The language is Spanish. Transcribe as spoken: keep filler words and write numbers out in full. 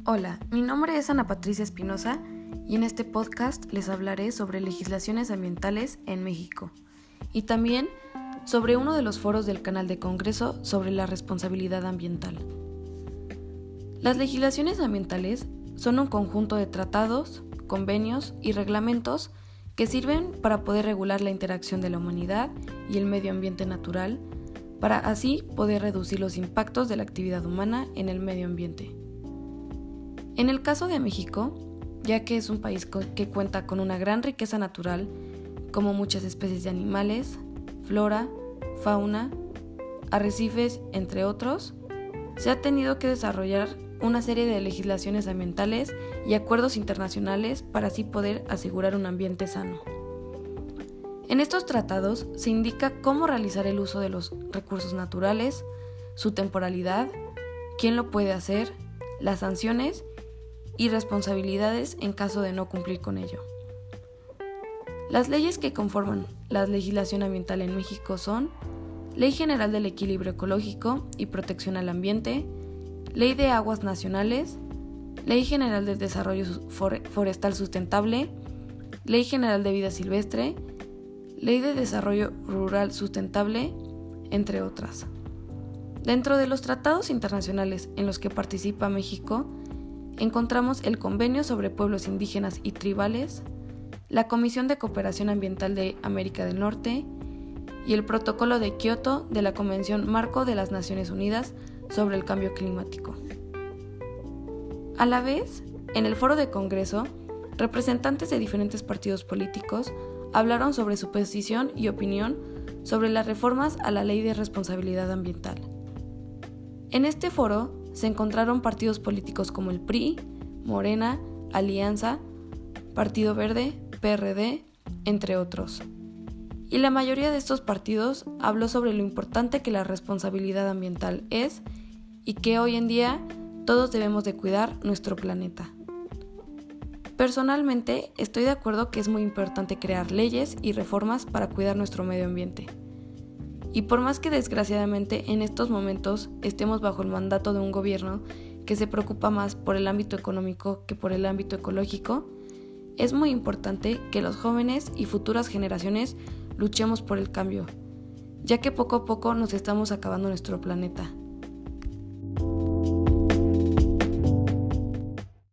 Hola, mi nombre es Ana Patricia Espinosa y en este podcast les hablaré sobre legislaciones ambientales en México y también sobre uno de los foros del Canal de Congreso sobre la responsabilidad ambiental. Las legislaciones ambientales son un conjunto de tratados, convenios y reglamentos que sirven para poder regular la interacción de la humanidad y el medio ambiente natural, para así poder reducir los impactos de la actividad humana en el medio ambiente. En el caso de México, ya que es un país que cuenta con una gran riqueza natural, como muchas especies de animales, flora, fauna, arrecifes, entre otros, se ha tenido que desarrollar una serie de legislaciones ambientales y acuerdos internacionales para así poder asegurar un ambiente sano. En estos tratados se indica cómo realizar el uso de los recursos naturales, su temporalidad, quién lo puede hacer, las sanciones y responsabilidades en caso de no cumplir con ello. Las leyes que conforman la legislación ambiental en México son Ley General del Equilibrio Ecológico y Protección al Ambiente, Ley de Aguas Nacionales, Ley General del Desarrollo Forestal Sustentable, Ley General de Vida Silvestre, Ley de Desarrollo Rural Sustentable, entre otras. Dentro de los tratados internacionales en los que participa México, encontramos el Convenio sobre Pueblos Indígenas y Tribales, la Comisión de Cooperación Ambiental de América del Norte y el Protocolo de Kioto de la Convención Marco de las Naciones Unidas sobre el Cambio Climático. A la vez, en el Foro de Congreso, representantes de diferentes partidos políticos hablaron sobre su posición y opinión sobre las reformas a la Ley de Responsabilidad Ambiental. En este foro se encontraron partidos políticos como el P R I, Morena, Alianza, Partido Verde, P R D, entre otros. Y la mayoría de estos partidos habló sobre lo importante que la responsabilidad ambiental es y que hoy en día todos debemos de cuidar nuestro planeta. Personalmente, estoy de acuerdo que es muy importante crear leyes y reformas para cuidar nuestro medio ambiente. Y por más que desgraciadamente en estos momentos estemos bajo el mandato de un gobierno que se preocupa más por el ámbito económico que por el ámbito ecológico, es muy importante que los jóvenes y futuras generaciones luchemos por el cambio, ya que poco a poco nos estamos acabando nuestro planeta.